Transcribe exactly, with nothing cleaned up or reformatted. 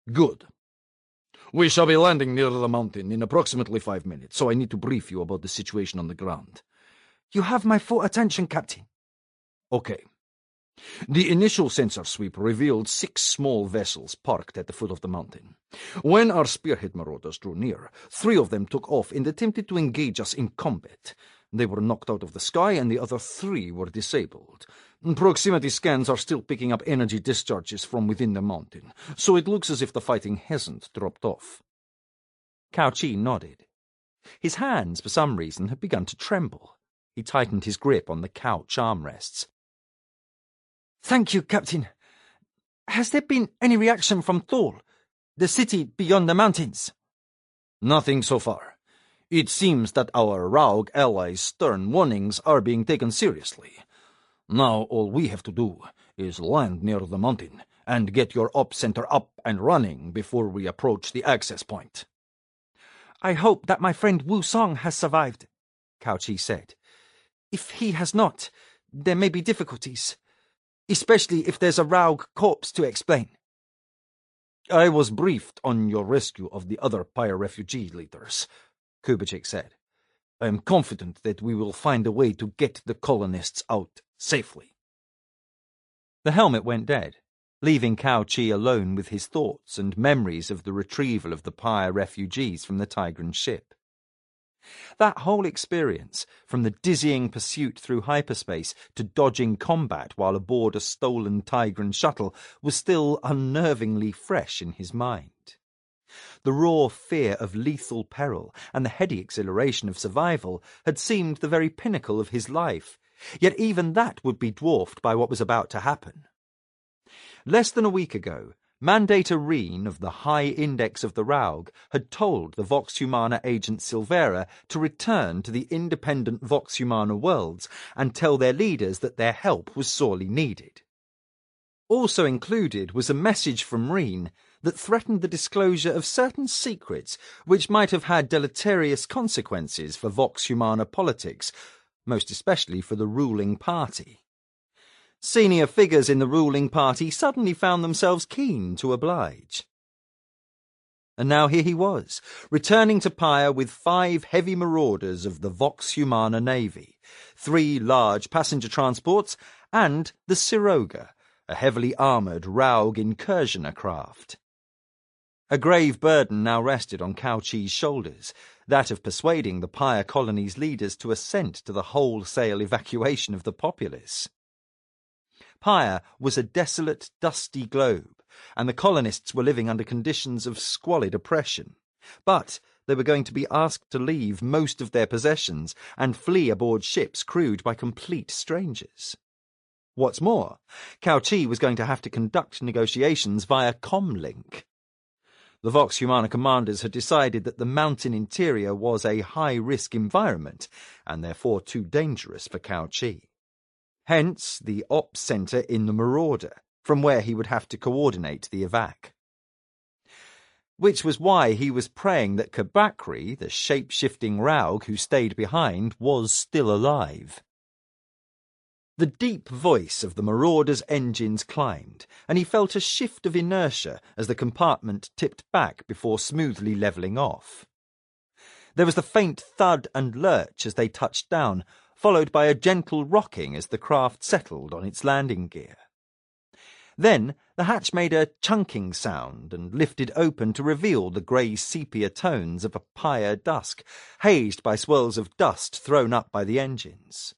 Good. We shall be landing near the mountain in approximately five minutes, so I need to brief you about the situation on the ground. You have my full attention, Captain. Okay. The initial sensor sweep revealed six small vessels parked at the foot of the mountain. When our spearhead marauders drew near, three of them took off and attempted to engage us in combat. They were knocked out of the sky, and the other three were disabled. Proximity scans are still picking up energy discharges from within the mountain, so it looks as if the fighting hasn't dropped off. Cao Chi nodded. His hands, for some reason, had begun to tremble. He tightened his grip on the couch armrests. Thank you, Captain. Has there been any reaction from Thule, the city beyond the mountains? Nothing so far. It seems that our Raug allies' stern warnings are being taken seriously. Now all we have to do is land near the mountain and get your op center up and running before we approach the access point. I hope that my friend Wu Song has survived, Cao Chi said. If he has not, there may be difficulties, especially if there's a Raug corpse to explain. I was briefed on your rescue of the other Pyre refugee leaders, Kubitschek said. I am confident that we will find a way to get the colonists out safely. The helmet went dead, leaving Cao Chi alone with his thoughts and memories of the retrieval of the Pyre refugees from the Tigran ship. That whole experience, from the dizzying pursuit through hyperspace to dodging combat while aboard a stolen Tigran shuttle, was still unnervingly fresh in his mind. The raw fear of lethal peril and the heady exhilaration of survival had seemed the very pinnacle of his life, yet even that would be dwarfed by what was about to happen. Less than a week ago, Mandator Reen of the High Index of the Raug had told the Vox Humana agent Silvera to return to the independent Vox Humana worlds and tell their leaders that their help was sorely needed. Also included was a message from Reen that threatened the disclosure of certain secrets which might have had deleterious consequences for Vox Humana politics, most especially for the ruling party. Senior figures in the ruling party suddenly found themselves keen to oblige. And now here he was, returning to Pyre with five heavy marauders of the Vox Humana Navy, three large passenger transports, and the Siroga, a heavily armoured Raug incursioner craft. A grave burden now rested on Cao Chi's shoulders, that of persuading the Pyre colony's leaders to assent to the wholesale evacuation of the populace. Pyre was a desolate, dusty globe, and the colonists were living under conditions of squalid oppression. But they were going to be asked to leave most of their possessions and flee aboard ships crewed by complete strangers. What's more, Cao Chi was going to have to conduct negotiations via comlink. The Vox Humana commanders had decided that the mountain interior was a high-risk environment, and therefore too dangerous for Cao Chi. Hence the ops centre in the Marauder, from where he would have to coordinate the evac. Which was why he was praying that Kabakri, the shape-shifting Raug who stayed behind, was still alive. The deep voice of the Marauder's engines climbed, and he felt a shift of inertia as the compartment tipped back before smoothly levelling off. There was the faint thud and lurch as they touched down, followed by a gentle rocking as the craft settled on its landing gear. Then the hatch made a chunking sound and lifted open to reveal the grey sepia tones of a Pyre dusk, hazed by swirls of dust thrown up by the engines.